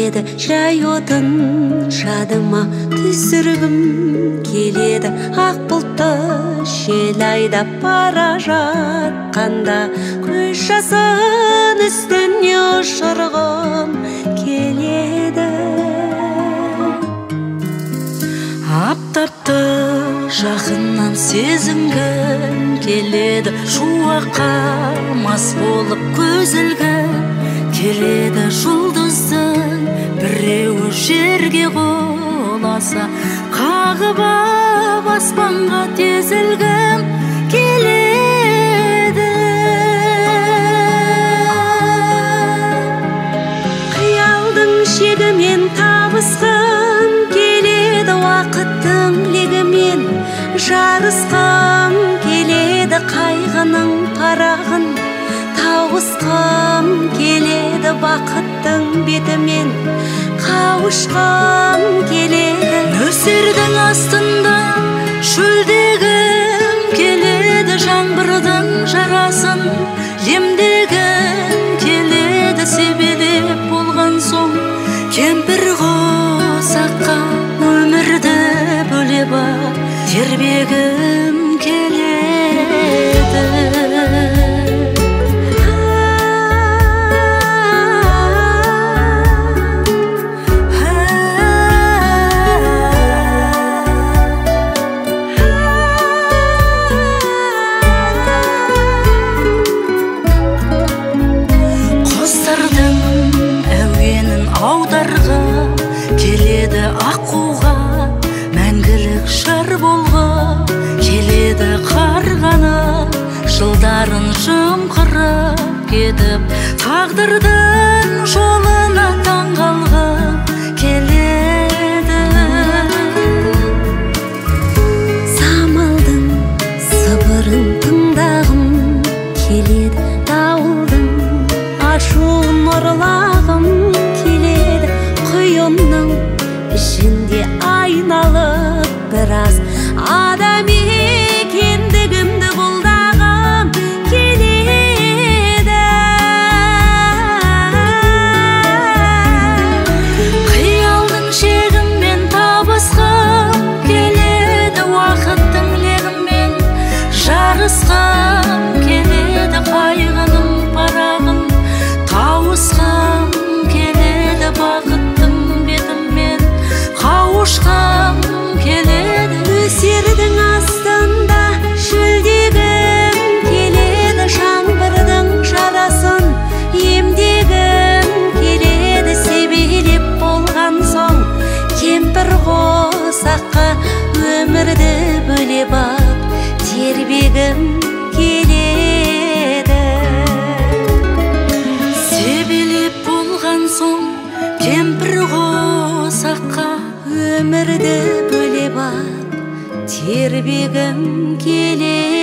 келеді, жай отын жадыма түсіргім келеді. Ақ бұлтты жел айдап бара жатқанда, көз жасын үстіне ұшырғым келеді. Аптапты жақыннан сезінгім келеді, шуаққа мас болып көзілгім келеді. Жұлдыздың біреуі жерге құласа, қағып ап аспанға тезілгім келеді. Қиялдың шегімен табысқым келеді, уақыттың легімен жарысқым келеді. Қайғының парағын тауысқым келеді, бақыттың бетімен қауышқым келеді. Нөсердің астында шөлдегім келеді, жаңбырдың жарасын емдегім келеді. Себелеп болған соң кемпір қосаққа өмірді бөлеп ап тербегім келеді. Аударғы келеді, аққуға мәңгілік жар болғы келеді. Қарғаны жылдарын жымқырып кетіп, тағдырдың жолына таңғалғы келеді. Самалдың сыбырын тыңдағым келеді, дауылдың ашуын ұрлағым келеді. Құйынның ішінде айналып біраз адам екендігімді бұлдағым келеді. Қиялдың шегімен табысқым келеді, уақыттың легімен жарысқым келеді. Қайғының парағын тауысқым келеді, бақыттың бетімен қауышқым келеді. Нөсердің астында шөлдегім келеді, жаңбырдың жарасын емдегім келеді. Себелеп болған соң кемпір қосаққа өмірді бөлеп ап тербегім келеді. Себелеп болған соң кемпір қосаққа өмірді бөлеп ап тербегім келеді.